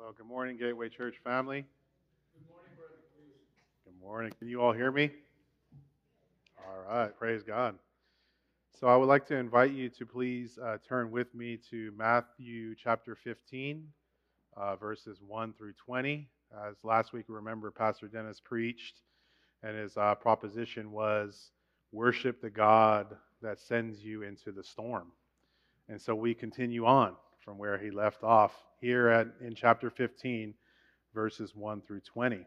Well, good morning, Gateway Church family. Good morning. Can you all hear me? All right, praise God. So I would like to invite you to please turn with me to Matthew chapter 15, verses 1 through 20. As last week, remember, Pastor Dennis preached, and his proposition was worship the God that sends you into the storm. And so we continue on from where he left off here in chapter 15, verses 1 through 20.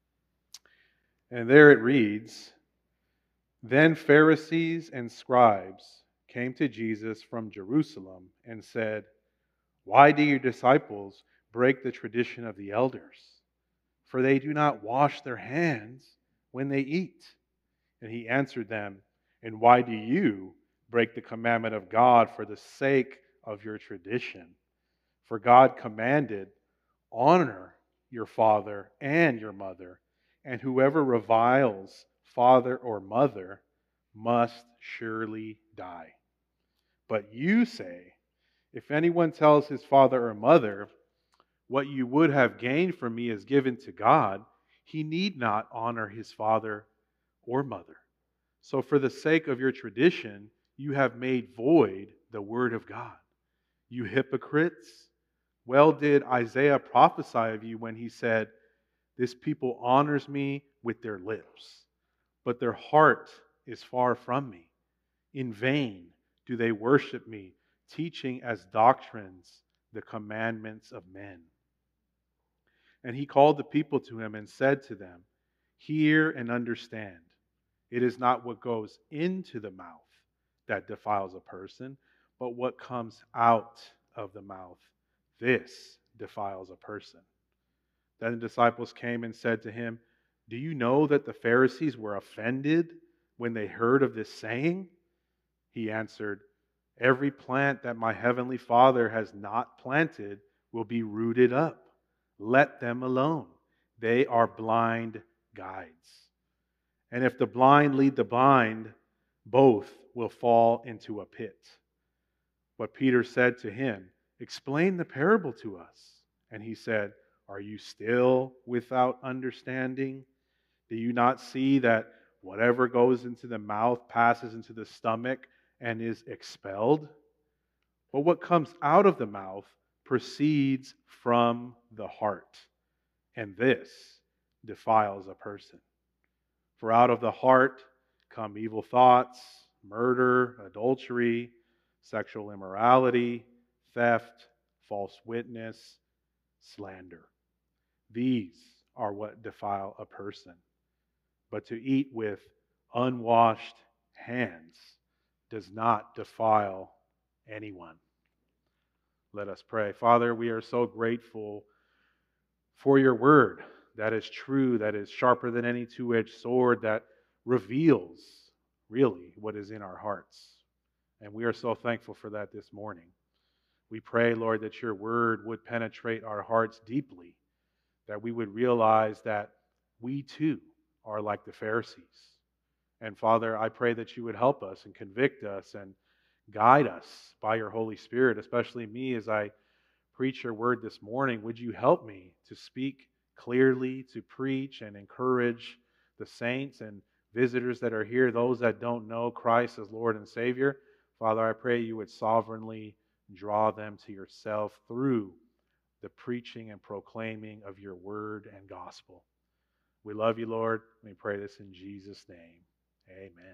And there it reads, Then Pharisees and scribes came to Jesus from Jerusalem and said, Why do your disciples break the tradition of the elders? For they do not wash their hands when they eat. And he answered them, And why do you break the commandment of God for the sake of your tradition? For God commanded, Honor your father and your mother, and whoever reviles father or mother must surely die. But you say, if anyone tells his father or mother, what you would have gained from me is given to God, he need not honor his father or mother. So for the sake of your tradition, you have made void the word of God. You hypocrites! Well did Isaiah prophesy of you when he said, This people honors me with their lips, but their heart is far from me. In vain do they worship me, teaching as doctrines the commandments of men. And he called the people to him and said to them, Hear and understand. It is not what goes into the mouth that defiles a person, but what comes out of the mouth. This defiles a person. Then the disciples came and said to him, Do you know that the Pharisees were offended when they heard of this saying? He answered, Every plant that my heavenly Father has not planted will be rooted up. Let them alone. They are blind guides. And if the blind lead the blind, both will fall into a pit. But Peter said to him, Explain the parable to us. And he said, Are you still without understanding? Do you not see that whatever goes into the mouth passes into the stomach and is expelled? But what comes out of the mouth proceeds from the heart, and this defiles a person. For out of the heart come evil thoughts, murder, adultery, sexual immorality, theft, false witness, slander. These are what defile a person. But to eat with unwashed hands does not defile anyone. Let us pray. Father, we are so grateful for your word that is true, that is sharper than any two-edged sword, that reveals really what is in our hearts. And we are so thankful for that this morning. We pray, Lord, that your word would penetrate our hearts deeply, that we would realize that we too are like the Pharisees. And Father, I pray that you would help us and convict us and guide us by your Holy Spirit, especially me as I preach your word this morning. Would you help me to speak clearly, to preach and encourage the saints and visitors that are here, those that don't know Christ as Lord and Savior? Father, I pray you would sovereignly draw them to yourself through the preaching and proclaiming of your word and gospel. We love you, Lord. We pray this in Jesus' name. Amen.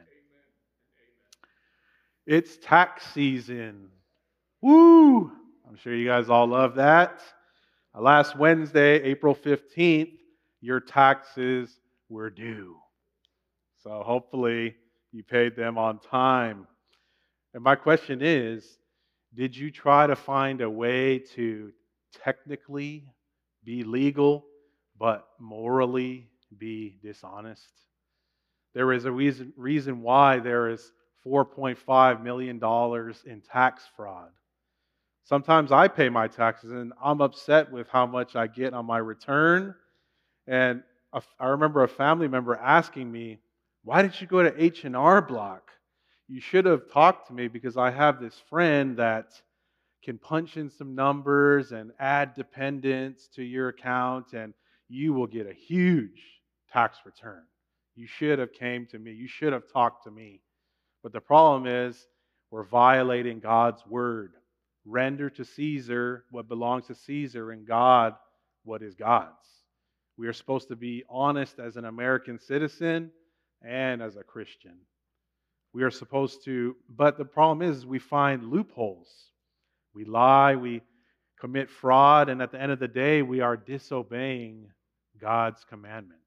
It's tax season. Woo! I'm sure you guys all love that. Last Wednesday, April 15th, your taxes were due. So hopefully you paid them on time. And my question is, did you try to find a way to technically be legal, but morally be dishonest? There is a reason why there is $4.5 million in tax fraud. Sometimes I pay my taxes and I'm upset with how much I get on my return. And I remember a family member asking me, why did you go to H&R Block? You should have talked to me because I have this friend that can punch in some numbers and add dependents to your account, and you will get a huge tax return. You should have came to me. You should have talked to me. But the problem is we're violating God's word. Render to Caesar what belongs to Caesar, and God what is God's. We are supposed to be honest as an American citizen and as a Christian. We are supposed to, but the problem is we find loopholes. We lie, we commit fraud, and at the end of the day, we are disobeying God's commandments.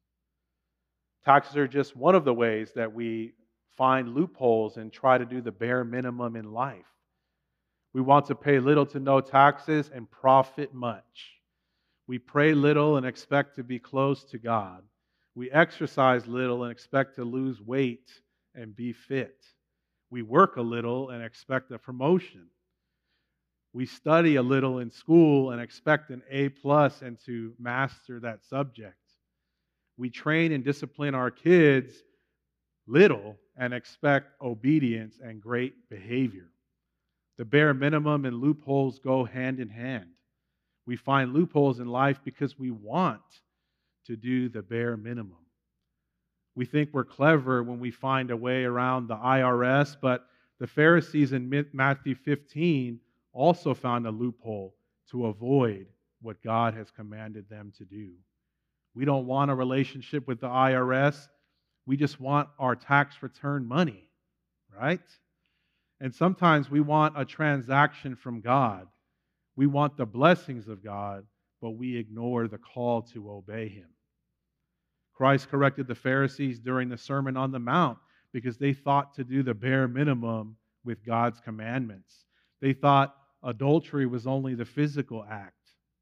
Taxes are just one of the ways that we find loopholes and try to do the bare minimum in life. We want to pay little to no taxes and profit much. We pray little and expect to be close to God. We exercise little and expect to lose weight and be fit. We work a little and expect a promotion. We study a little in school and expect an A+ and to master that subject. We train and discipline our kids little and expect obedience and great behavior. The bare minimum and loopholes go hand in hand. We find loopholes in life because we want to do the bare minimum. We think we're clever when we find a way around the IRS, but the Pharisees in Matthew 15 also found a loophole to avoid what God has commanded them to do. We don't want a relationship with the IRS. We just want our tax return money, right? And sometimes we want a transaction from God. We want the blessings of God, but we ignore the call to obey Him. Christ corrected the Pharisees during the Sermon on the Mount because they thought to do the bare minimum with God's commandments. They thought adultery was only the physical act.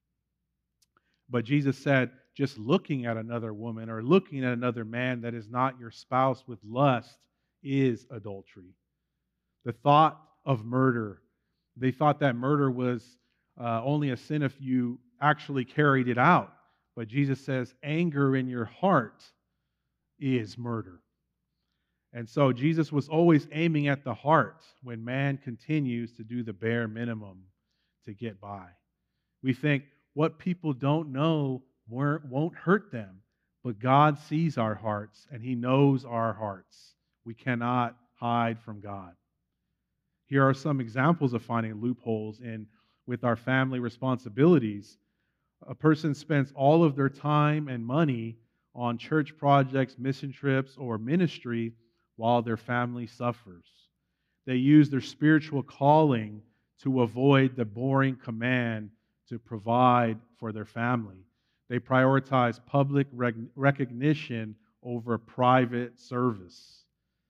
But Jesus said, just looking at another woman or looking at another man that is not your spouse with lust is adultery. The thought of murder, they thought that murder was only a sin if you actually carried it out. But Jesus says anger in your heart is murder. And so Jesus was always aiming at the heart when man continues to do the bare minimum to get by. We think what people don't know won't hurt them, but God sees our hearts and He knows our hearts. We cannot hide from God. Here are some examples of finding loopholes with our family responsibilities. A person spends all of their time and money on church projects, mission trips, or ministry while their family suffers. They use their spiritual calling to avoid the boring command to provide for their family. They prioritize public recognition over private service.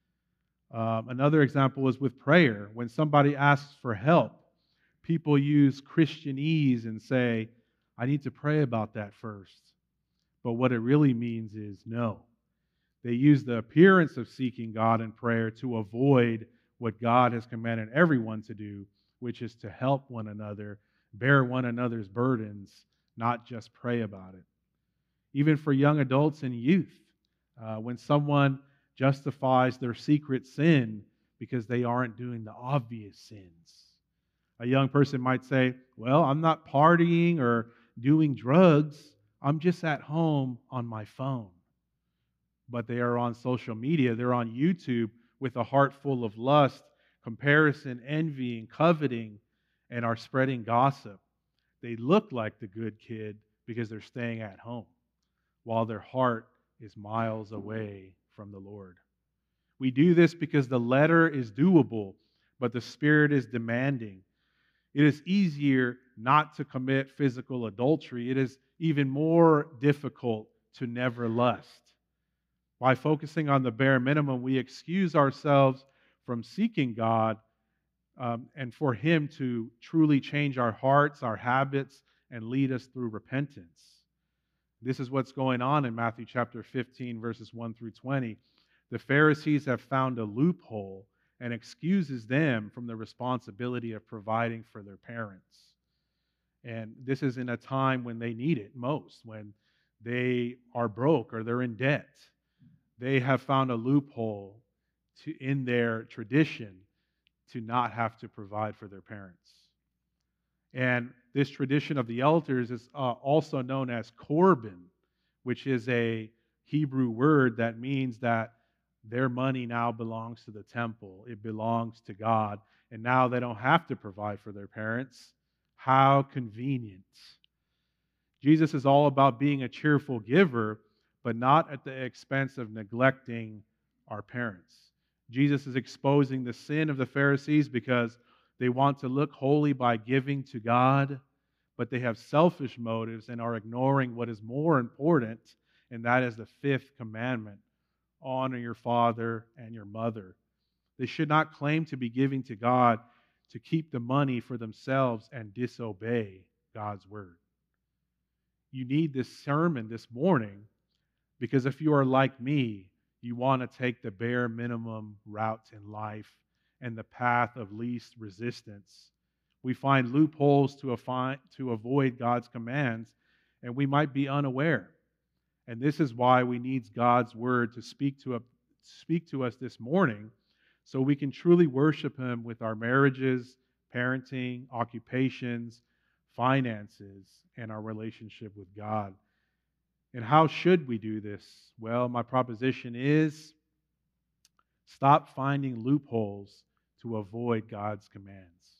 Another example is with prayer. When somebody asks for help, people use Christianese and say, I need to pray about that first. But what it really means is no. They use the appearance of seeking God in prayer to avoid what God has commanded everyone to do, which is to help one another, bear one another's burdens, not just pray about it. Even for young adults and youth, when someone justifies their secret sin because they aren't doing the obvious sins. A young person might say, well, I'm not partying or doing drugs. I'm just at home on my phone. But they are on social media. They're on YouTube with a heart full of lust, comparison, envy, and coveting, and are spreading gossip. They look like the good kid because they're staying at home, while their heart is miles away from the Lord. We do this because the letter is doable, but the spirit is demanding. It is easier not to commit physical adultery. It is even more difficult to never lust. By focusing on the bare minimum, we excuse ourselves from seeking God and for Him to truly change our hearts, our habits, and lead us through repentance. This is what's going on in Matthew chapter 15, verses 1 through 20. The Pharisees have found a loophole and excuses them from the responsibility of providing for their parents. And this is in a time when they need it most, when they are broke or they're in debt. They have found a loophole in their tradition to not have to provide for their parents. And this tradition of the elders is also known as korban, which is a Hebrew word that means that their money now belongs to the temple. It belongs to God. And now they don't have to provide for their parents. How convenient. Jesus is all about being a cheerful giver, but not at the expense of neglecting our parents. Jesus is exposing the sin of the Pharisees because they want to look holy by giving to God, but they have selfish motives and are ignoring what is more important, and that is the fifth commandment: honor your father and your mother. They should not claim to be giving to God to keep the money for themselves and disobey God's word. You need this sermon this morning because if you are like me, you want to take the bare minimum route in life and the path of least resistance. We find loopholes to avoid God's commands, and we might be unaware. And this is why we need God's word to speak to us this morning so we can truly worship Him with our marriages, parenting, occupations, finances, and our relationship with God. And how should we do this? Well, my proposition is stop finding loopholes to avoid God's commands.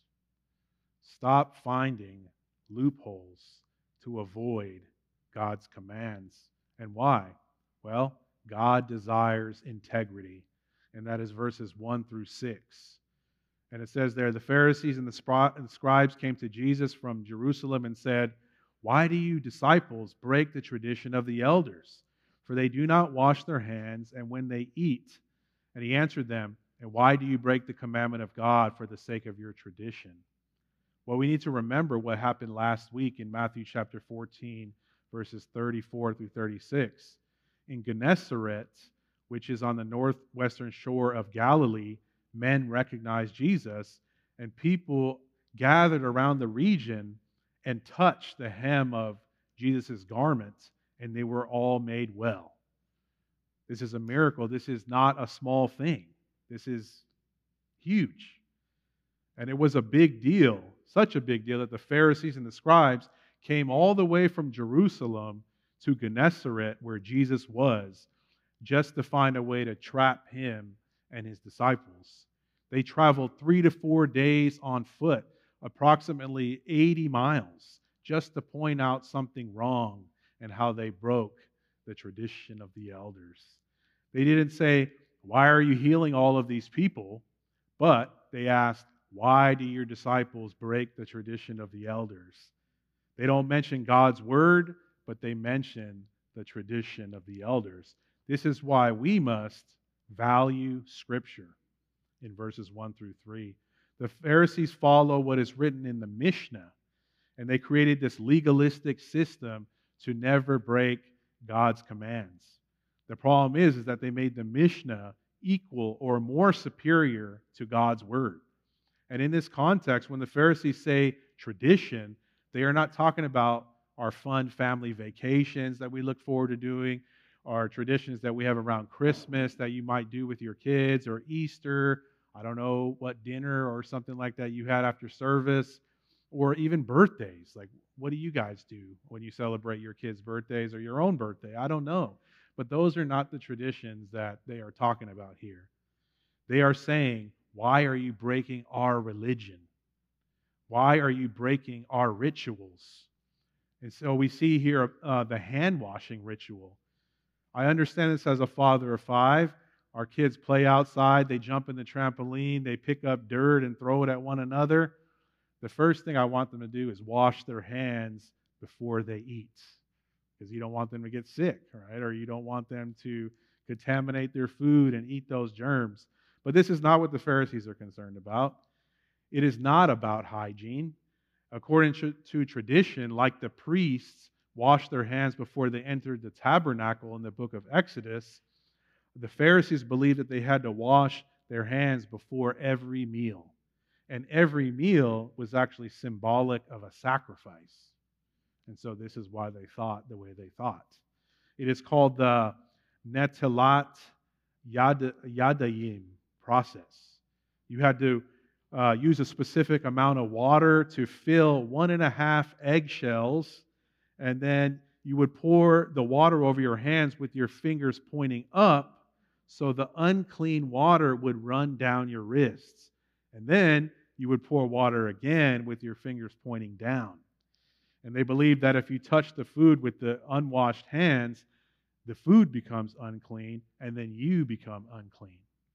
Stop finding loopholes to avoid God's commands. And why? Well, God desires integrity. And that is verses 1 through 6. And it says there, the Pharisees and the scribes came to Jesus from Jerusalem and said, "Why do you disciples break the tradition of the elders? For they do not wash their hands, and when they eat." And he answered them, "And why do you break the commandment of God for the sake of your tradition?" Well, we need to remember what happened last week in Matthew chapter 14, verses 34 through 36. In Gennesaret, which is on the northwestern shore of Galilee, men recognized Jesus, and people gathered around the region and touched the hem of Jesus' garments, and they were all made well. This is a miracle. This is not a small thing. This is huge. And it was a big deal, such a big deal, that the Pharisees and the scribes came all the way from Jerusalem to Gennesaret, where Jesus was, just to find a way to trap him and his disciples. They traveled 3 to 4 days on foot, approximately 80 miles, just to point out something wrong and how they broke the tradition of the elders. They didn't say, "Why are you healing all of these people?" But they asked, "Why do your disciples break the tradition of the elders?" They don't mention God's word, but they mention the tradition of the elders. This is why we must value Scripture in verses 1 through 3. The Pharisees follow what is written in the Mishnah, and they created this legalistic system to never break God's commands. The problem is that they made the Mishnah equal or more superior to God's word. And in this context, when the Pharisees say tradition, they are not talking about our fun family vacations that we look forward to doing, or traditions that we have around Christmas that you might do with your kids, or Easter, I don't know what dinner or something like that you had after service, or even birthdays. Like, what do you guys do when you celebrate your kids' birthdays or your own birthday? I don't know. But those are not the traditions that they are talking about here. They are saying, "Why are you breaking our religion? Why are you breaking our rituals?" And so we see here the hand washing ritual. I understand this as a father of 5. Our kids play outside, they jump in the trampoline, they pick up dirt and throw it at one another. The first thing I want them to do is wash their hands before they eat, because you don't want them to get sick, right? Or you don't want them to contaminate their food and eat those germs. But this is not what the Pharisees are concerned about. It is not about hygiene. According to tradition, like the priests washed their hands before they entered the tabernacle in the book of Exodus, the Pharisees believed that they had to wash their hands before every meal. And every meal was actually symbolic of a sacrifice. And so this is why they thought the way they thought. It is called the Netilat Yadayim process. You had to use a specific amount of water to fill 1.5 eggshells, and then you would pour the water over your hands with your fingers pointing up, so the unclean water would run down your wrists. And then you would pour water again with your fingers pointing down. And they believed that if you touch the food with the unwashed hands, the food becomes unclean, and then you become unclean.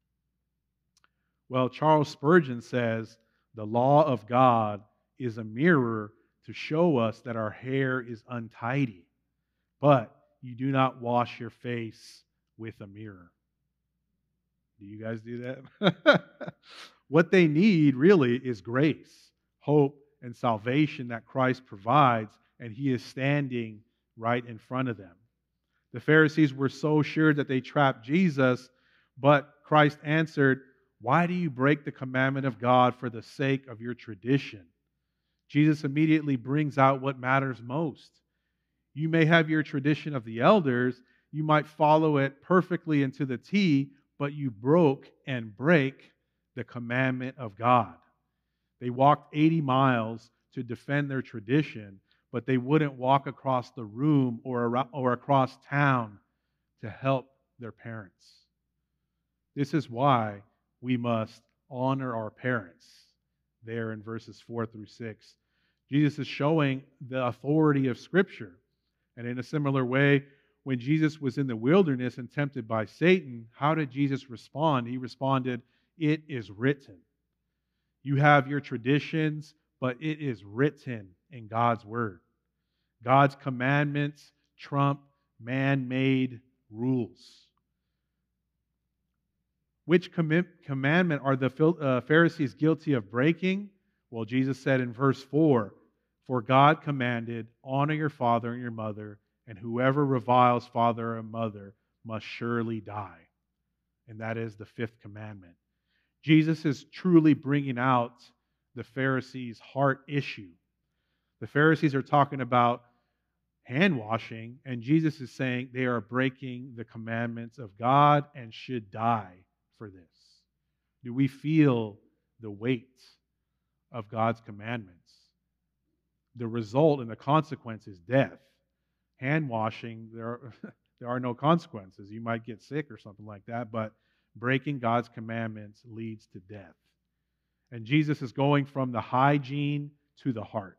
Well, Charles Spurgeon says the law of God is a mirror to show us that our hair is untidy, but you do not wash your face with a mirror. Do you guys do that? What they need really is grace, hope, and salvation that Christ provides, and He is standing right in front of them. The Pharisees were so sure that they trapped Jesus, but Christ answered, "Why do you break the commandment of God for the sake of your tradition?" Jesus immediately brings out what matters most. You may have your tradition of the elders, you might follow it perfectly into the T, but you broke and break the commandment of God. They walked 80 miles to defend their tradition, but they wouldn't walk across the room or across town to help their parents. This is why we must honor our parents. There in verses 4 through 6, Jesus is showing the authority of Scripture. And in a similar way, when Jesus was in the wilderness and tempted by Satan, how did Jesus respond? He responded, "It is written." You have your traditions, but it is written in God's Word. God's commandments trump man-made rules. Which commandment are the Pharisees guilty of breaking? Well, Jesus said in verse 4, "For God commanded, honor your father and your mother, and whoever reviles father or mother must surely die." And that is the fifth commandment. Jesus is truly bringing out the Pharisees' heart issue. The Pharisees are talking about hand washing, and Jesus is saying they are breaking the commandments of God and should die for this. Do we feel the weight of God's commandments? The result and the consequence is death. Hand washing, there are no consequences. You might get sick or something like that, but breaking God's commandments leads to death. And Jesus is going from the hygiene to the heart.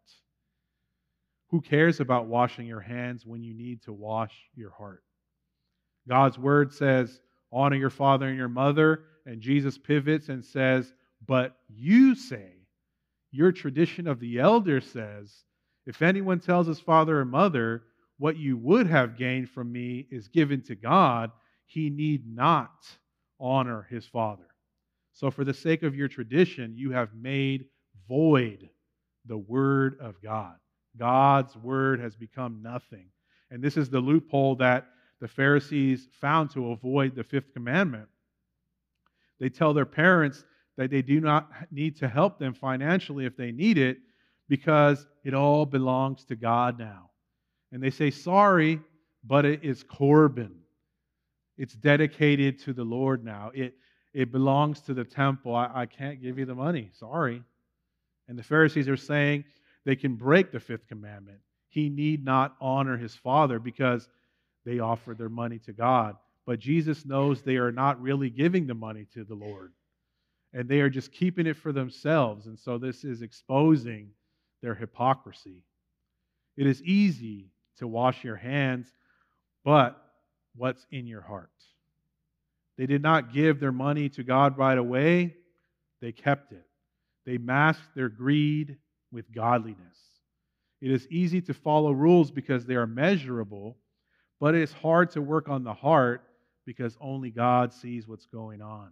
Who cares about washing your hands when you need to wash your heart? God's Word says, honor your father and your mother, and Jesus pivots and says, but you say, your tradition of the elders says, if anyone tells his father or mother, what you would have gained from me is given to God, he need not honor his father. So for the sake of your tradition, you have made void the Word of God. God's Word has become nothing. And this is the loophole that the Pharisees found to avoid the fifth commandment. They tell their parents that they do not need to help them financially if they need it because it all belongs to God now. And they say, sorry, but it is Corban. It's dedicated to the Lord now. It belongs to the temple. I can't give you the money. Sorry. And the Pharisees are saying they can break the fifth commandment. He need not honor his father because they offered their money to God. But Jesus knows they are not really giving the money to the Lord. And they are just keeping it for themselves. And so this is exposing their hypocrisy. It is easy to wash your hands, but what's in your heart? They did not give their money to God right away. They kept it. They masked their greed with godliness. It is easy to follow rules because they are measurable, but it is hard to work on the heart because only God sees what's going on.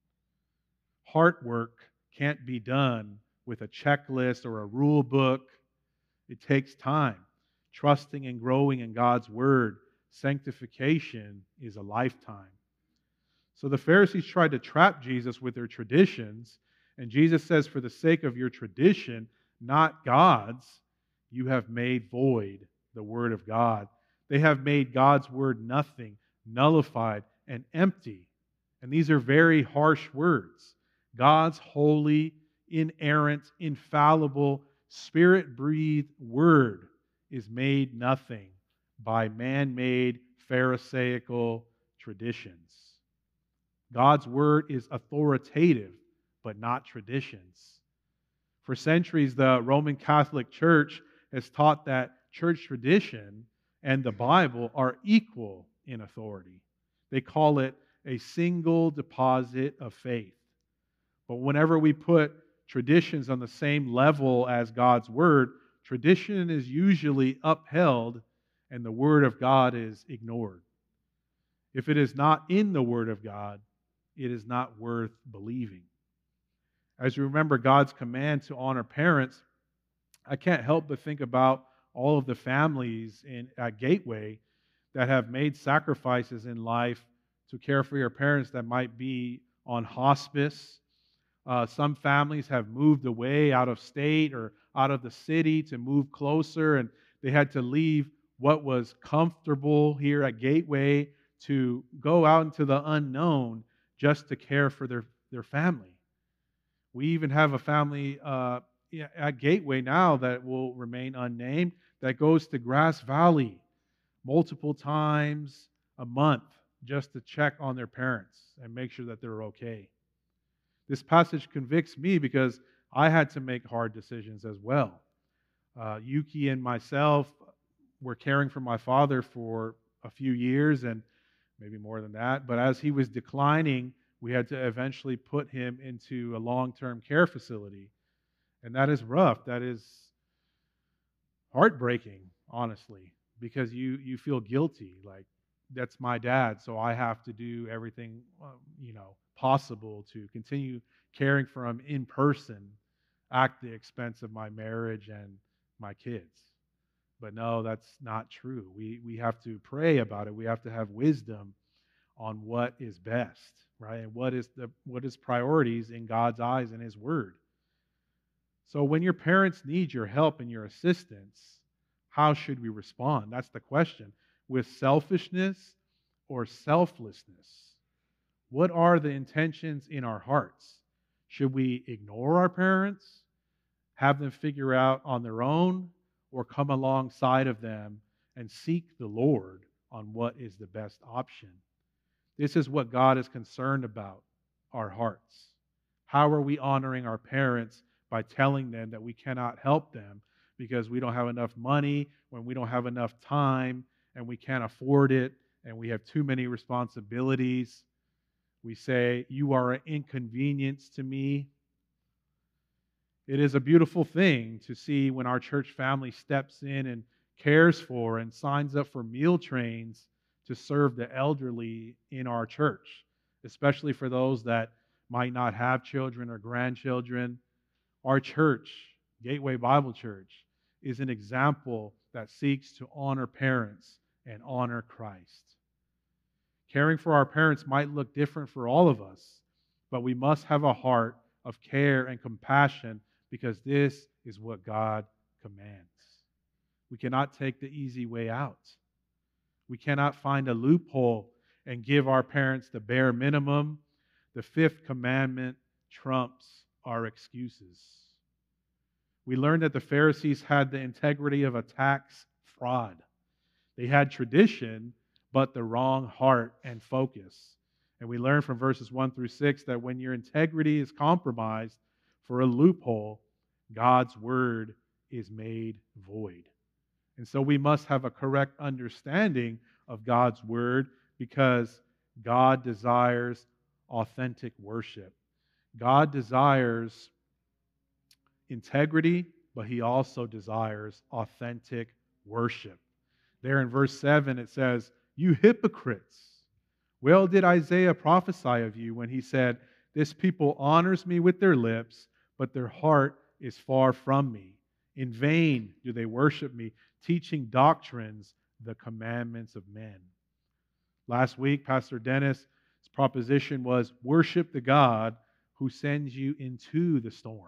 Heart work can't be done with a checklist or a rule book. It takes time. Trusting and growing in God's Word, sanctification is a lifetime. So the Pharisees tried to trap Jesus with their traditions, and Jesus says, for the sake of your tradition, not God's, you have made void the Word of God. They have made God's Word nothing, nullified, and empty. And these are very harsh words. God's holy, inerrant, infallible, Spirit-breathed Word is made nothing by man-made Pharisaical traditions. God's Word is authoritative, but not traditions. For centuries, the Roman Catholic Church has taught that church tradition and the Bible are equal in authority. They call it a single deposit of faith. But whenever we put traditions on the same level as God's Word, tradition is usually upheld and the Word of God is ignored. If it is not in the Word of God, it is not worth believing. As you remember God's command to honor parents, I can't help but think about all of the families at Gateway that have made sacrifices in life to care for your parents that might be on hospice. Some families have moved away out of state or out of the city to move closer, and they had to leave what was comfortable here at Gateway to go out into the unknown just to care for their family. We even have a family at Gateway now that will remain unnamed that goes to Grass Valley multiple times a month just to check on their parents and make sure that they're okay. This passage convicts me because I had to make hard decisions as well. Yuki and myself were caring for my father for a few years and maybe more than that, but as he was declining, we had to eventually put him into a long-term care facility. And that is rough. That is heartbreaking, honestly, because you feel guilty. Like, that's my dad, so I have to do everything possible to continue caring for him in person at the expense of my marriage and my kids. But no, that's not true. We have to pray about it. We have to have wisdom on what is best, right? And what is priorities in God's eyes and His Word. So when your parents need your help and your assistance, how should we respond? That's the question. With selfishness or selflessness? What are the intentions in our hearts? Should we ignore our parents, have them figure out on their own, or come alongside of them and seek the Lord on what is the best option? This is what God is concerned about, our hearts. How are we honoring our parents by telling them that we cannot help them because we don't have enough money, when we don't have enough time, and we can't afford it, and we have too many responsibilities? We say, "You are an inconvenience to me." It is a beautiful thing to see when our church family steps in and cares for and signs up for meal trains to serve the elderly in our church, especially for those that might not have children or grandchildren. Our church, Gateway Bible Church, is an example that seeks to honor parents and honor Christ. Caring for our parents might look different for all of us, but we must have a heart of care and compassion because this is what God commands. We cannot take the easy way out. We cannot find a loophole and give our parents the bare minimum. The fifth commandment trumps our excuses. We learned that the Pharisees had the integrity of a tax fraud. They had tradition, but the wrong heart and focus. And we learn from verses 1 through 6 that when your integrity is compromised for a loophole, God's word is made void. And so we must have a correct understanding of God's word because God desires authentic worship. God desires integrity, but He also desires authentic worship. There in verse 7 it says, "You hypocrites, well did Isaiah prophesy of you when he said, 'This people honors me with their lips, but their heart is far from me. In vain do they worship me, teaching doctrines, the commandments of men.'" Last week, Pastor Dennis' proposition was, worship the God who sends you into the storm.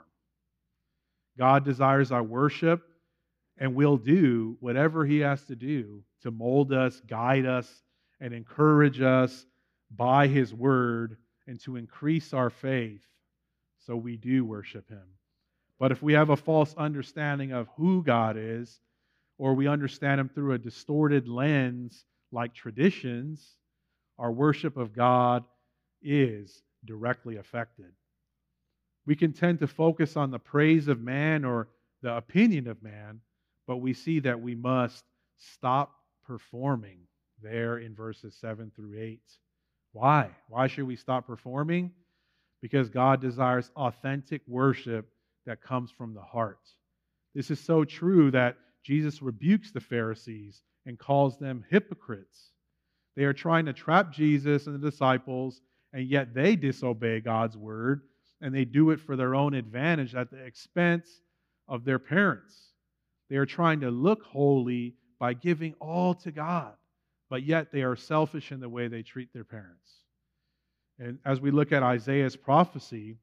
God desires our worship, and will do whatever He has to do to mold us, guide us, and encourage us by His word, and to increase our faith so we do worship Him. But if we have a false understanding of who God is, or we understand Him through a distorted lens like traditions, our worship of God is directly affected. We can tend to focus on the praise of man or the opinion of man, but we see that we must stop performing there in verses 7 through 8. Why? Why should we stop performing? Because God desires authentic worship that comes from the heart. This is so true that Jesus rebukes the Pharisees and calls them hypocrites. They are trying to trap Jesus and the disciples, and yet they disobey God's word, and they do it for their own advantage at the expense of their parents. They are trying to look holy by giving all to God, but yet they are selfish in the way they treat their parents. And as we look at Isaiah's prophecy,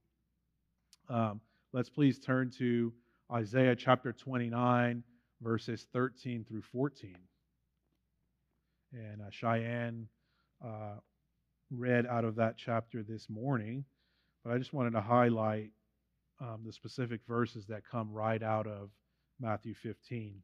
let's please turn to Isaiah chapter 29, verses 13 through 14. And Cheyenne read out of that chapter this morning, but I just wanted to highlight the specific verses that come right out of Matthew 15.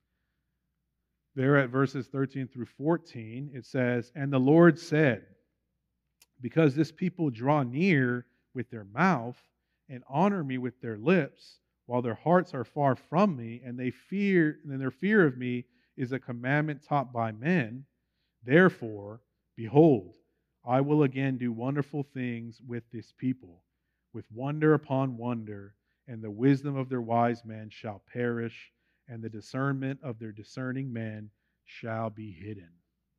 There at verses 13 through 14, it says, "And the Lord said, because this people draw near with their mouth and honor me with their lips, while their hearts are far from me, and their fear of me is a commandment taught by men. Therefore, behold, I will again do wonderful things with this people, with wonder upon wonder, and the wisdom of their wise men shall perish, and the discernment of their discerning men shall be hidden."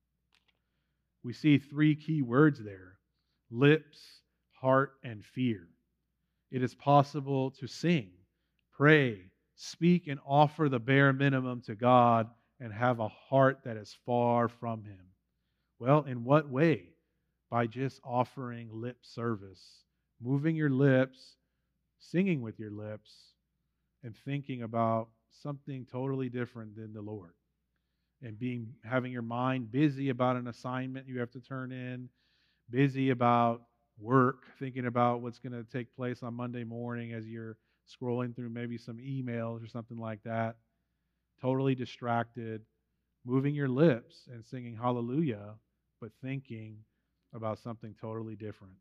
We see three key words there: lips, heart, and fear. It is possible to sing, pray, speak, and offer the bare minimum to God and have a heart that is far from Him. Well, in what way? By just offering lip service, moving your lips, singing with your lips, and thinking about something totally different than the Lord. And having your mind busy about an assignment you have to turn in, busy about work, thinking about what's going to take place on Monday morning as you're scrolling through maybe some emails or something like that. Totally distracted, moving your lips and singing hallelujah, but thinking about something totally different.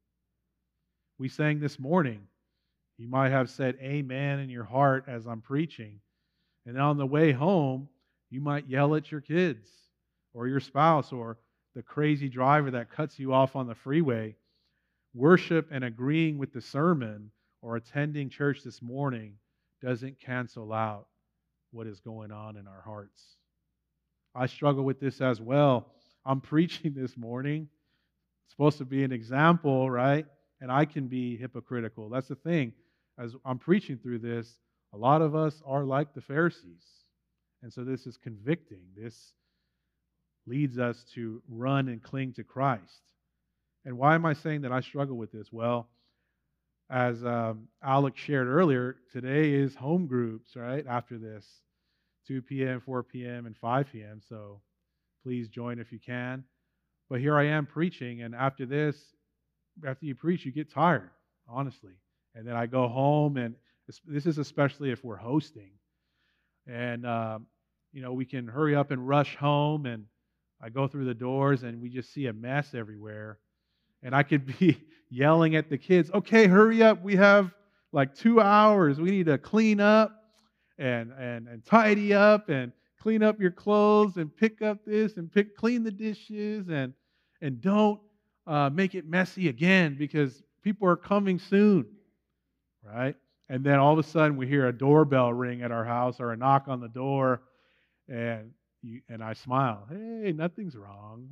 We sang this morning. You might have said amen in your heart as I'm preaching. And on the way home, you might yell at your kids or your spouse or the crazy driver that cuts you off on the freeway. Worship and agreeing with the sermon or attending church this morning doesn't cancel out what is going on in our hearts. I struggle with this as well. I'm preaching this morning. It's supposed to be an example, right? And I can be hypocritical. That's the thing. As I'm preaching through this, a lot of us are like the Pharisees. And so this is convicting. This leads us to run and cling to Christ. And why am I saying that I struggle with this? Well, as Alex shared earlier, today is home groups, right? After this, 2 p.m., 4 p.m., and 5 p.m. So please join if you can. But here I am preaching, and after this, after you preach, you get tired, honestly. And then I go home, and this is especially if we're hosting. And, we can hurry up and rush home, and I go through the doors, and we just see a mess everywhere. And I could be yelling at the kids, okay, hurry up. We have like 2 hours. We need to clean up and tidy up and clean up your clothes and pick up this and clean the dishes and don't make it messy again because people are coming soon, right? And then all of a sudden we hear a doorbell ring at our house or a knock on the door, and I smile. Hey, nothing's wrong.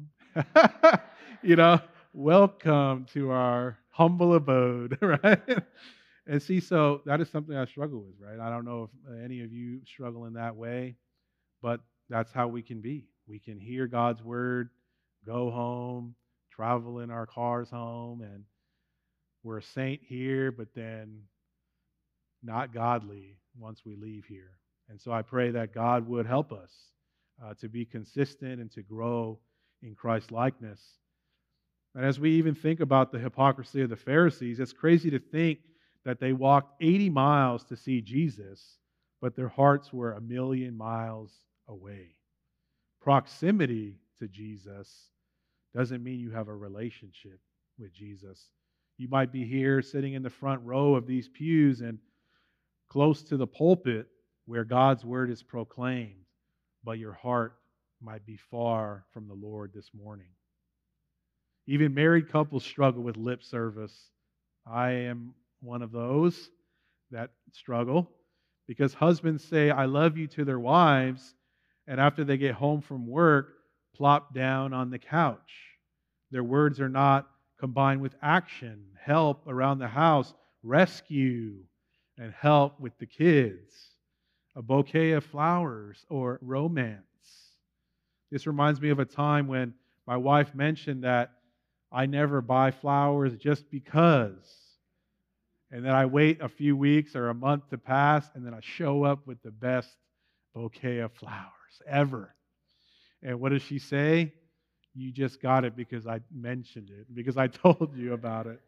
Welcome to our humble abode, right? And see, so that is something I struggle with, right? I don't know if any of you struggle in that way, but that's how we can be. We can hear God's word, go home, travel in our cars home, and we're a saint here, but then not godly once we leave here. And so I pray that God would help us to be consistent and to grow in Christ's likeness. And as we even think about the hypocrisy of the Pharisees, it's crazy to think that they walked 80 miles to see Jesus, but their hearts were a million miles away. Proximity to Jesus doesn't mean you have a relationship with Jesus. You might be here sitting in the front row of these pews and close to the pulpit where God's word is proclaimed, but your heart might be far from the Lord this morning. Even married couples struggle with lip service. I am one of those that struggle because husbands say, I love you to their wives, and after they get home from work, plop down on the couch. Their words are not combined with action, help around the house, rescue, and help with the kids, a bouquet of flowers, or romance. This reminds me of a time when my wife mentioned that I never buy flowers just because. And then I wait a few weeks or a month to pass, and then I show up with the best bouquet of flowers ever. And what does she say? You just got it because I mentioned it, because I told you about it.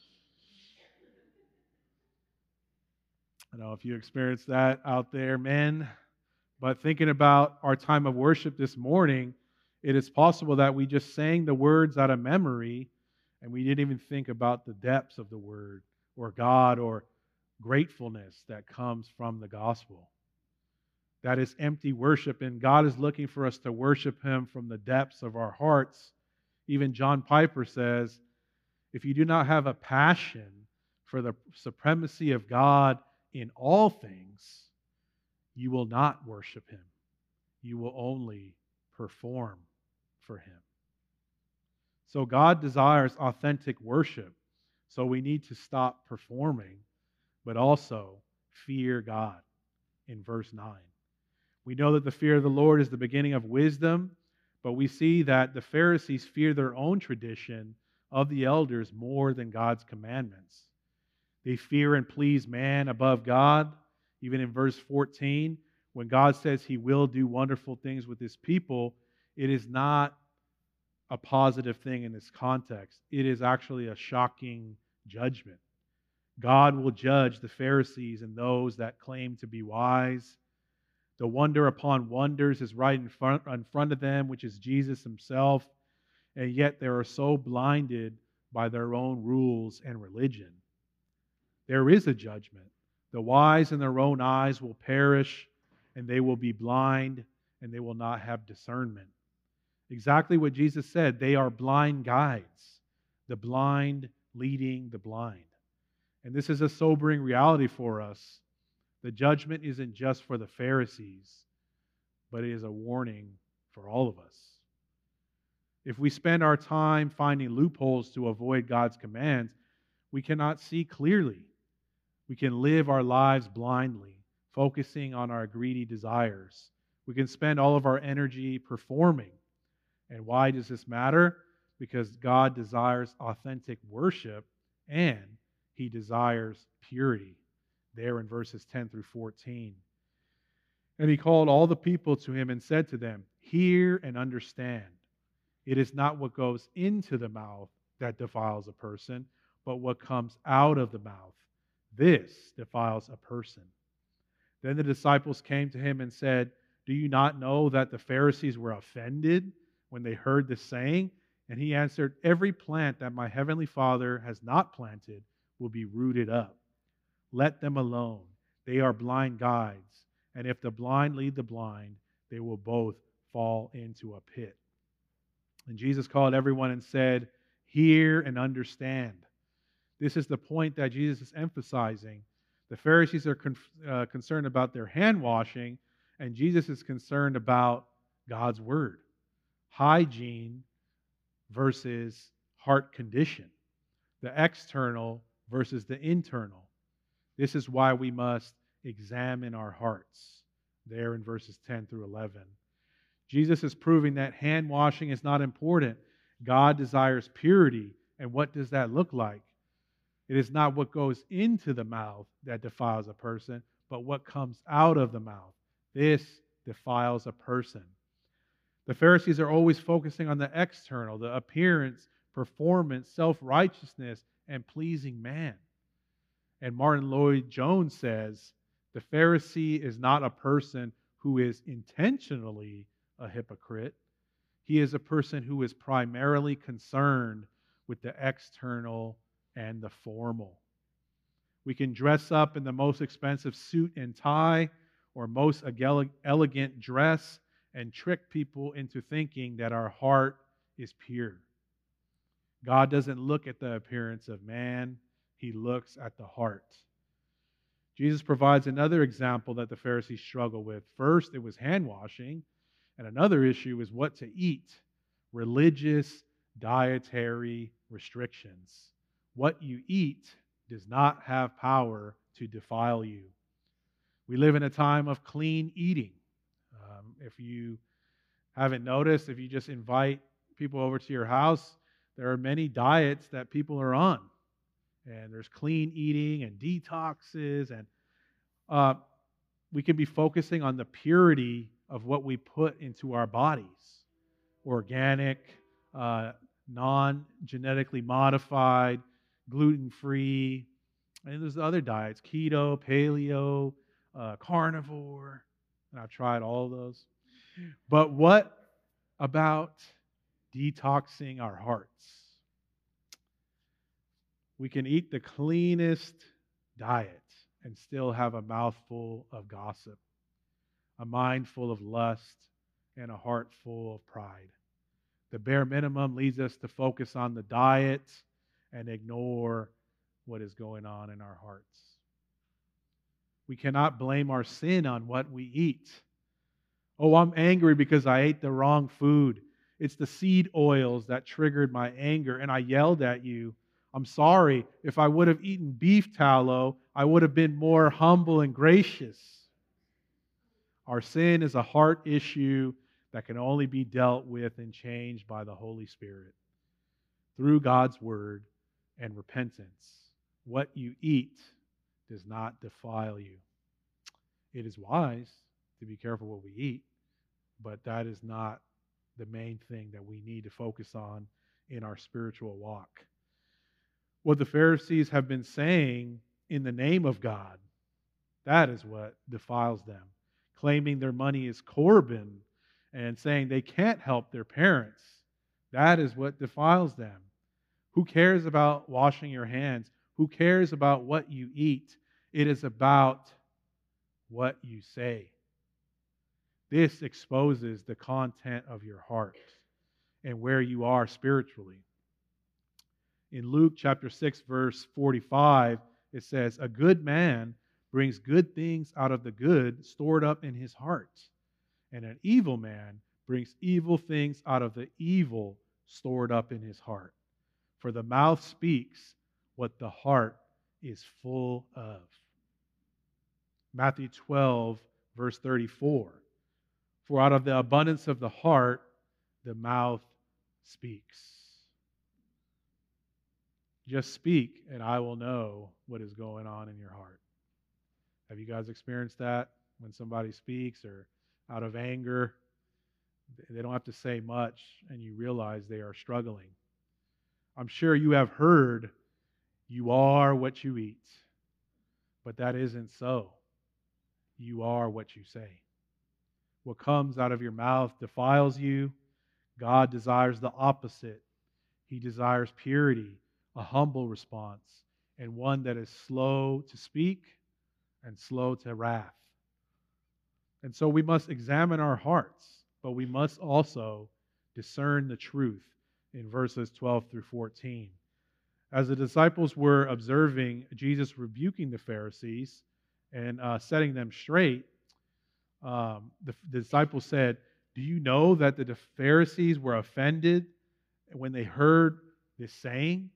I don't know if you experienced that out there, men. But thinking about our time of worship this morning, it is possible that we just sang the words out of memory and we didn't even think about the depths of the word or God or gratefulness that comes from the gospel. That is empty worship, and God is looking for us to worship Him from the depths of our hearts. Even John Piper says, if you do not have a passion for the supremacy of God in all things, you will not worship Him. You will only perform for Him. So God desires authentic worship. So we need to stop performing, but also fear God in verse 9. We know that the fear of the Lord is the beginning of wisdom, but we see that the Pharisees fear their own tradition of the elders more than God's commandments. They fear and please man above God. Even in verse 14, when God says He will do wonderful things with His people, it is not a positive thing in this context. It is actually a shocking judgment. God will judge the Pharisees and those that claim to be wise. The wonder upon wonders is right in front of them, which is Jesus Himself, and yet they are so blinded by their own rules and religion. There is a judgment. The wise in their own eyes will perish, and they will be blind, and they will not have discernment. Exactly what Jesus said, they are blind guides, the blind leading the blind. And this is a sobering reality for us. The judgment isn't just for the Pharisees, but it is a warning for all of us. If we spend our time finding loopholes to avoid God's commands, we cannot see clearly. We can live our lives blindly, focusing on our greedy desires. We can spend all of our energy performing. And why does this matter? Because God desires authentic worship and He desires purity. There in verses 10 through 14. And He called all the people to Him and said to them, hear and understand. It is not what goes into the mouth that defiles a person, but what comes out of the mouth. This defiles a person. Then the disciples came to Him and said, do you not know that the Pharisees were offended when they heard this saying? And He answered, every plant that my heavenly Father has not planted will be rooted up. Let them alone. They are blind guides. And if the blind lead the blind, they will both fall into a pit. And Jesus called everyone and said, hear and understand. This is the point that Jesus is emphasizing. The Pharisees are concerned about their hand washing, and Jesus is concerned about God's word. Hygiene versus heart condition. The external versus the internal. This is why we must examine our hearts. There in verses 10 through 11. Jesus is proving that hand washing is not important. God desires purity. And what does that look like? It is not what goes into the mouth that defiles a person, but what comes out of the mouth. This defiles a person. The Pharisees are always focusing on the external, the appearance, performance, self-righteousness, and pleasing man. And Martin Lloyd-Jones says, the Pharisee is not a person who is intentionally a hypocrite. He is a person who is primarily concerned with the external and the formal. We can dress up in the most expensive suit and tie or most elegant dress and trick people into thinking that our heart is pure. God doesn't look at the appearance of man, he looks at the heart. Jesus provides another example that the Pharisees struggle with. First, it was hand washing, and another issue is what to eat, religious dietary restrictions. What you eat does not have power to defile you. We live in a time of clean eating. If you haven't noticed, if you just invite people over to your house, there are many diets that people are on. And there's clean eating and detoxes, and we can be focusing on the purity of what we put into our bodies. Organic, non-genetically modified, gluten-free, and there's other diets, keto, paleo, carnivore, and I've tried all of those. But what about detoxing our hearts? We can eat the cleanest diet and still have a mouthful of gossip, a mind full of lust, and a heart full of pride. The bare minimum leads us to focus on the diet and ignore what is going on in our hearts. We cannot blame our sin on what we eat. Oh, I'm angry because I ate the wrong food. It's the seed oils that triggered my anger, and I yelled at you. I'm sorry. If I would have eaten beef tallow, I would have been more humble and gracious. Our sin is a heart issue that can only be dealt with and changed by the Holy Spirit through God's Word and repentance. What you eat does not defile you. It is wise to be careful what we eat, but that is not the main thing that we need to focus on in our spiritual walk. What the Pharisees have been saying in the name of God, that is what defiles them. Claiming their money is Corban and saying they can't help their parents, that is what defiles them. Who cares about washing your hands? Who cares about what you eat? It is about what you say. This exposes the content of your heart and where you are spiritually. In Luke chapter 6, verse 45, it says, "A good man brings good things out of the good stored up in his heart, and an evil man brings evil things out of the evil stored up in his heart. For the mouth speaks what the heart is full of." Matthew 12, verse 34, "For out of the abundance of the heart, the mouth speaks." Just speak, and I will know what is going on in your heart. Have you guys experienced that? When somebody speaks or out of anger, they don't have to say much, and you realize they are struggling. I'm sure you have heard, "You are what you eat," but that isn't so. You are what you say. What comes out of your mouth defiles you. God desires the opposite. He desires purity, a humble response, and one that is slow to speak and slow to wrath. And so we must examine our hearts, but we must also discern the truth in verses 12 through 14. As the disciples were observing Jesus rebuking the Pharisees and setting them straight, the disciples said, "Do you know that the Pharisees were offended when they heard this saying?"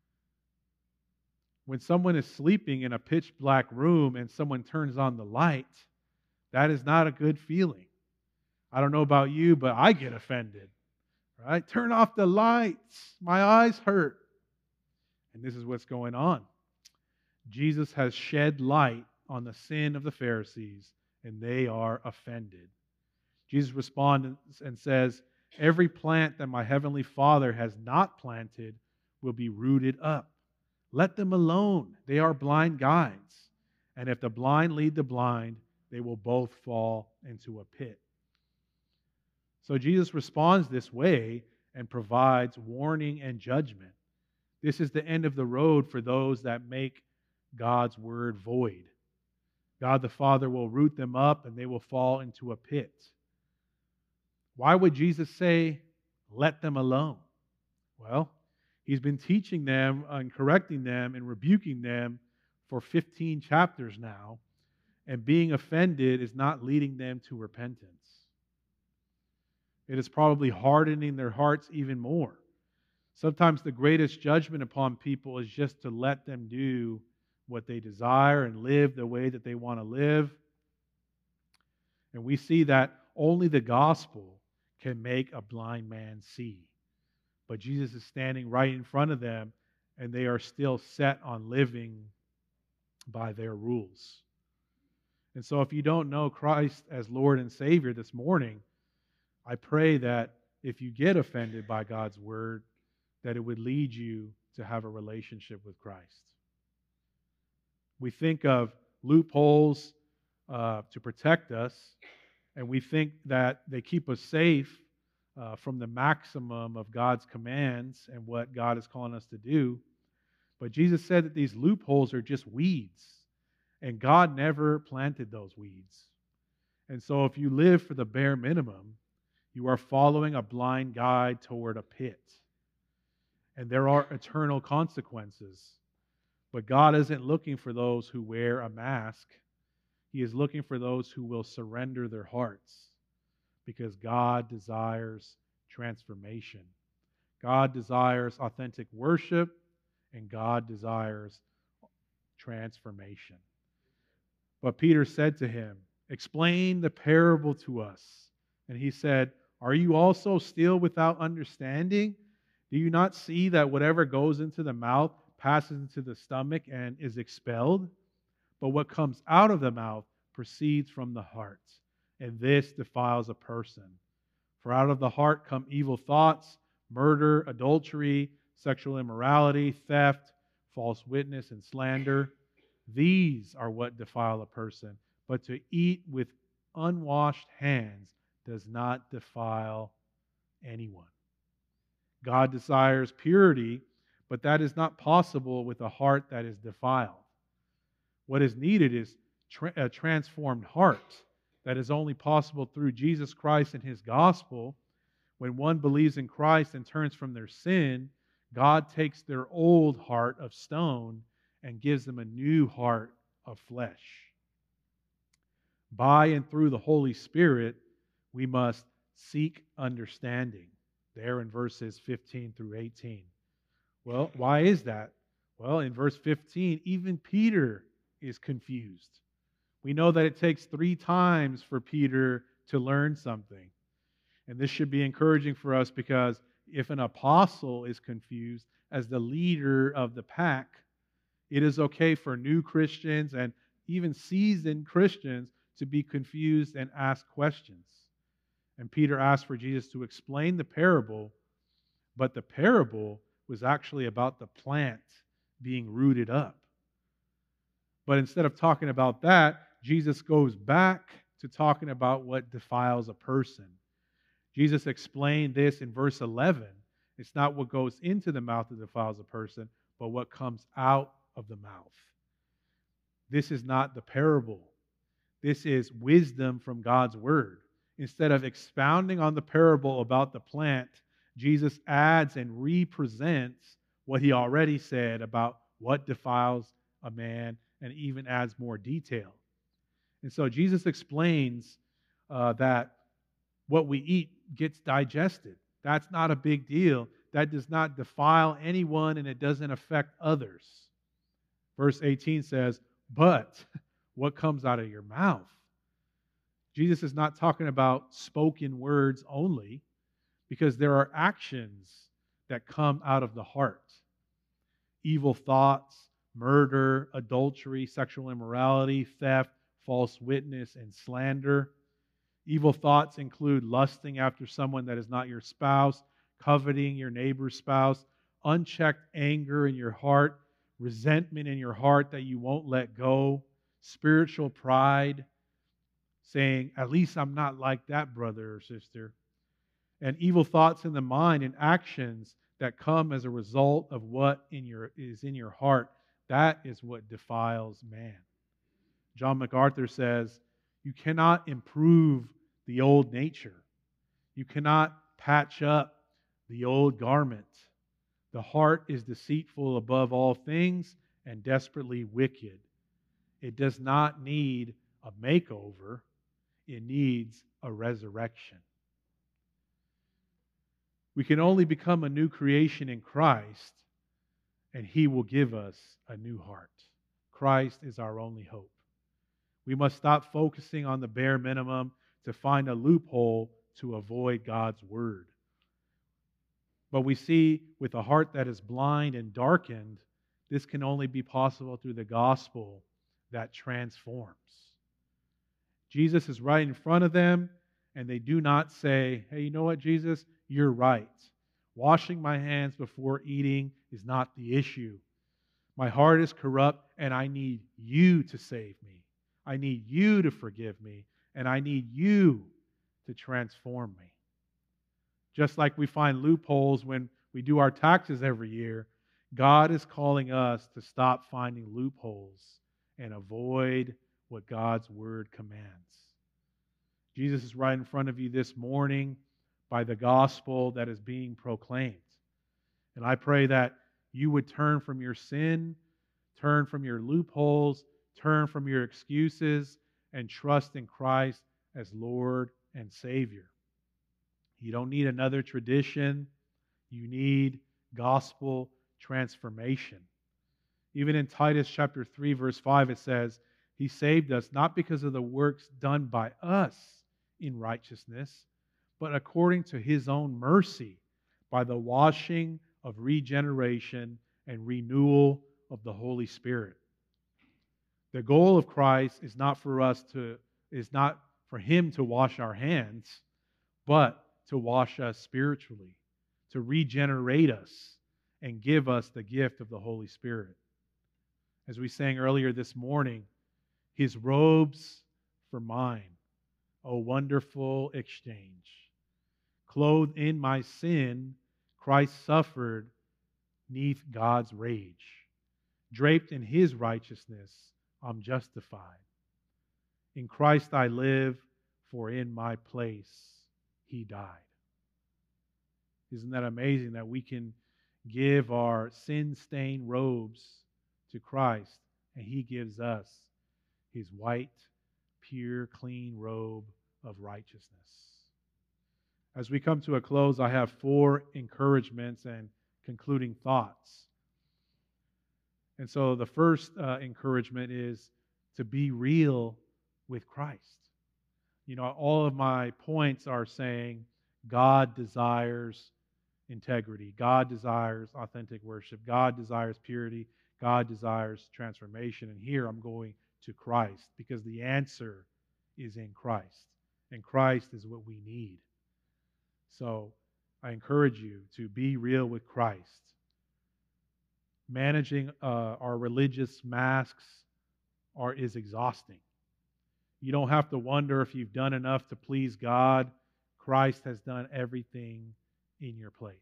When someone is sleeping in a pitch black room and someone turns on the light, that is not a good feeling. I don't know about you, but I get offended. Right? Turn off the lights. My eyes hurt. And this is what's going on. Jesus has shed light on the sin of the Pharisees, and they are offended. Jesus responds and says, "Every plant that my heavenly Father has not planted will be rooted up. Let them alone. They are blind guides. And if the blind lead the blind, they will both fall into a pit. So Jesus responds this way and provides warning and judgment. This is the end of the road for those that make God's word void. God the Father will root them up and they will fall into a pit. Why would Jesus say, let them alone? Well, he's been teaching them and correcting them and rebuking them for 15 chapters now, and being offended is not leading them to repentance. It is probably hardening their hearts even more. Sometimes the greatest judgment upon people is just to let them do what they desire and live the way that they want to live. And we see that only the gospel can make a blind man see. But Jesus is standing right in front of them, and they are still set on living by their rules. And so if you don't know Christ as Lord and Savior this morning, I pray that if you get offended by God's word, that it would lead you to have a relationship with Christ. We think of loopholes to protect us, and we think that they keep us safe from the maximum of God's commands and what God is calling us to do. But Jesus said that these loopholes are just weeds, and God never planted those weeds. And so if you live for the bare minimum, you are following a blind guide toward a pit. And there are eternal consequences. But God isn't looking for those who wear a mask. He is looking for those who will surrender their hearts, because God desires transformation. God desires authentic worship, and God desires transformation. But Peter said to him, explain the parable to us. And he said, are you also still without understanding? Do you not see that whatever goes into the mouth passes into the stomach and is expelled? But what comes out of the mouth proceeds from the heart, and this defiles a person. For out of the heart come evil thoughts, murder, adultery, sexual immorality, theft, false witness, and slander. These are what defile a person. But to eat with unwashed hands does not defile anyone. God desires purity, but that is not possible with a heart that is defiled. What is needed is a transformed heart that is only possible through Jesus Christ and His gospel. When one believes in Christ and turns from their sin, God takes their old heart of stone and gives them a new heart of flesh. By and through the Holy Spirit, we must seek understanding. There in verses 15 through 18. Well, why is that? Well, in verse 15, even Peter is confused. We know that it takes 3 times for Peter to learn something. And this should be encouraging for us, because if an apostle is confused as the leader of the pack, it is okay for new Christians and even seasoned Christians to be confused and ask questions. And Peter asked for Jesus to explain the parable, but the parable was actually about the plant being rooted up. But instead of talking about that, Jesus goes back to talking about what defiles a person. Jesus explained this in verse 11. It's not what goes into the mouth that defiles a person, but what comes out of the mouth. This is not the parable. This is wisdom from God's word. Instead of expounding on the parable about the plant, Jesus adds and represents what he already said about what defiles a man, and even adds more detail. And so Jesus explains that what we eat gets digested. That's not a big deal. That does not defile anyone, and it doesn't affect others. Verse 18 says, but what comes out of your mouth? Jesus is not talking about spoken words only, because there are actions that come out of the heart. Evil thoughts, murder, adultery, sexual immorality, theft, false witness, and slander. Evil thoughts include lusting after someone that is not your spouse, coveting your neighbor's spouse, unchecked anger in your heart, resentment in your heart that you won't let go, spiritual pride, saying, at least I'm not like that brother or sister, and evil thoughts in the mind and actions that come as a result of what is in your heart, that is what defiles man. John MacArthur says, you cannot improve the old nature. You cannot patch up the old garment. The heart is deceitful above all things and desperately wicked. It does not need a makeover. It needs a resurrection. We can only become a new creation in Christ, and He will give us a new heart. Christ is our only hope. We must stop focusing on the bare minimum to find a loophole to avoid God's word. But we see with a heart that is blind and darkened, this can only be possible through the gospel that transforms. Jesus is right in front of them, and they do not say, hey, you know what, Jesus? You're right. Washing my hands before eating is not the issue. My heart is corrupt, and I need you to save me. I need you to forgive me, and I need you to transform me. Just like we find loopholes when we do our taxes every year, God is calling us to stop finding loopholes and avoid what God's word commands. Jesus is right in front of you this morning by the gospel that is being proclaimed. And I pray that you would turn from your sin, turn from your loopholes, turn from your excuses, and trust in Christ as Lord and Savior. You don't need another tradition. You need gospel transformation. Even in Titus chapter 3, verse 5, it says, He saved us not because of the works done by us in righteousness, but according to His own mercy, by the washing of regeneration and renewal of the Holy Spirit. The goal of Christ is not for Him to wash our hands, but to wash us spiritually, to regenerate us and give us the gift of the Holy Spirit. As we sang earlier this morning, His robes for mine, O wonderful exchange. Clothed in my sin, Christ suffered 'neath God's rage. Draped in His righteousness, I'm justified. In Christ I live, for in my place He died. Isn't that amazing that we can give our sin-stained robes to Christ, and He gives us His white, pure, clean robe of righteousness. As we come to a close, I have 4 encouragements and concluding thoughts. And so the first encouragement is to be real with Christ. You know, all of my points are saying God desires integrity. God desires authentic worship. God desires purity. God desires transformation. And here I'm going to Christ because the answer is in Christ. And Christ is what we need. So I encourage you to be real with Christ. Managing our religious masks is exhausting. You don't have to wonder if you've done enough to please God. Christ has done everything in your place.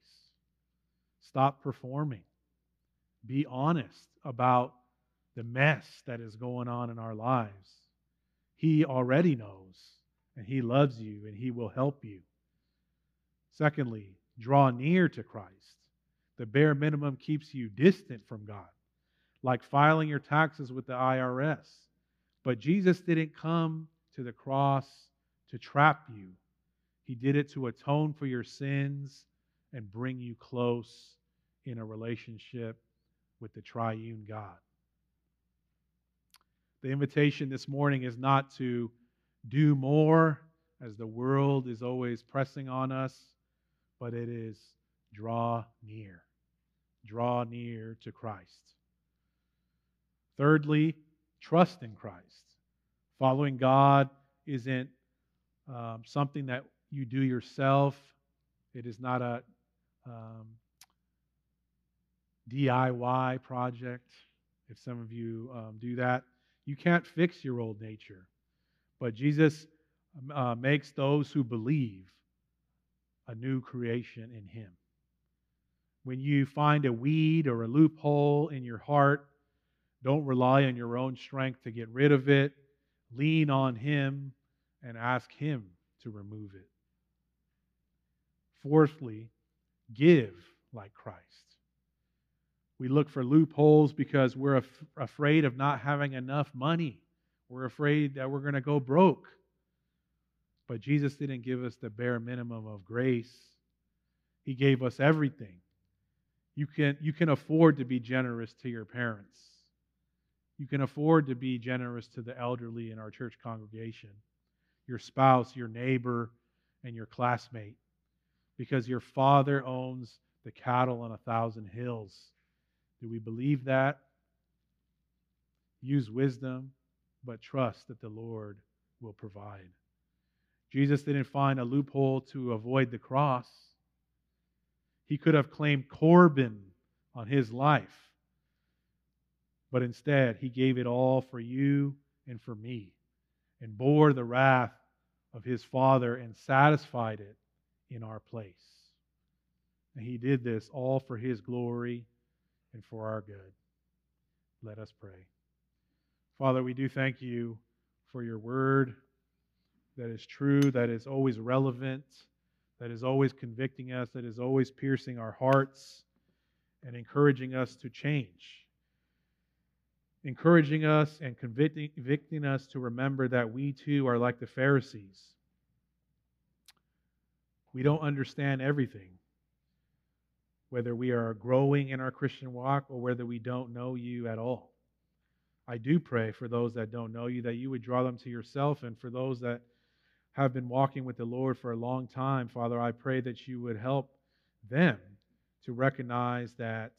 Stop performing. Be honest about the mess that is going on in our lives. He already knows, and He loves you, and He will help you. Secondly, draw near to Christ. The bare minimum keeps you distant from God, like filing your taxes with the IRS. But Jesus didn't come to the cross to trap you. He did it to atone for your sins and bring you close in a relationship with the triune God. The invitation this morning is not to do more, as the world is always pressing on us, but it is draw near. Draw near to Christ. Thirdly, trust in Christ. Following God isn't something that you do yourself. It is not a DIY project, if some of you do that. You can't fix your old nature, but Jesus makes those who believe a new creation in Him. When you find a weed or a loophole in your heart, don't rely on your own strength to get rid of it. Lean on Him and ask Him to remove it. Fourthly, give like Christ. We look for loopholes because we're afraid of not having enough money. We're afraid that we're going to go broke. But Jesus didn't give us the bare minimum of grace. He gave us everything. You can afford to be generous to your parents. You can afford to be generous to the elderly in our church congregation, your spouse, your neighbor, and your classmate, because your Father owns the cattle on 1,000 hills. Do we believe that? Use wisdom, but trust that the Lord will provide. Jesus didn't find a loophole to avoid the cross. He could have claimed Corban on His life, but instead He gave it all for you and for me, and bore the wrath of His Father and satisfied it in our place. And He did this all for His glory and for our good. Let us pray. Father, we do thank You for Your word that is true, that is always relevant, that is always convicting us, that is always piercing our hearts and encouraging us to change. Encouraging us and convicting us to remember that we too are like the Pharisees. We don't understand everything, whether we are growing in our Christian walk or whether we don't know You at all. I do pray for those that don't know You, that You would draw them to Yourself, and for those that have been walking with the Lord for a long time, Father, I pray that You would help them to recognize that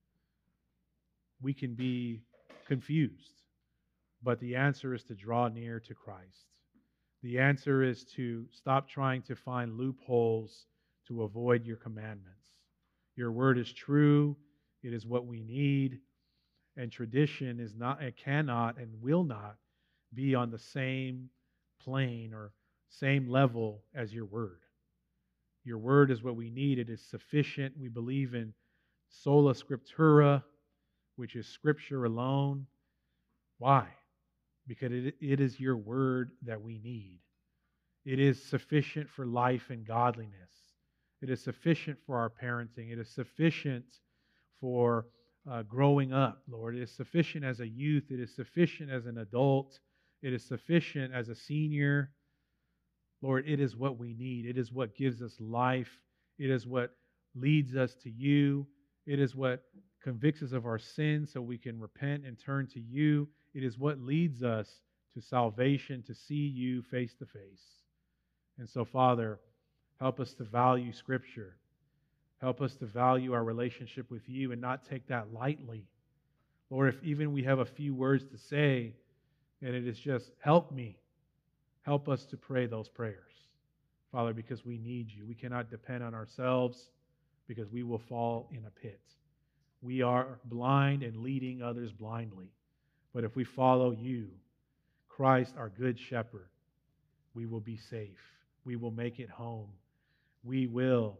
we can be confused, but the answer is to draw near to Christ. The answer is to stop trying to find loopholes to avoid Your commandments. Your word is true. It is what we need. And tradition is not, it cannot and will not be on the same plane or same level as Your word. Your word is what we need. It is sufficient. We believe in sola scriptura, which is Scripture alone. Why? Because it is Your word that we need. It is sufficient for life and godliness. It is sufficient for our parenting. It is sufficient for growing up, Lord. It is sufficient as a youth. It is sufficient as an adult. It is sufficient as a senior. Lord, it is what we need. It is what gives us life. It is what leads us to You. It is what convicts us of our sins so we can repent and turn to You. It is what leads us to salvation, to see You face to face. And so, Father, help us to value Scripture. Help us to value our relationship with You and not take that lightly. Lord, if even we have a few words to say, and it is just, help me. Help us to pray those prayers, Father, because we need You. We cannot depend on ourselves because we will fall in a pit. We are blind and leading others blindly. But if we follow You, Christ, our good shepherd, we will be safe. We will make it home. We will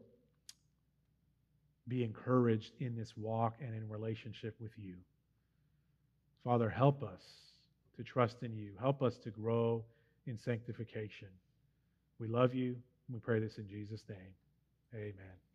be encouraged in this walk and in relationship with You. Father, help us to trust in You. Help us to grow in sanctification. We love You. We pray this in Jesus' name. Amen.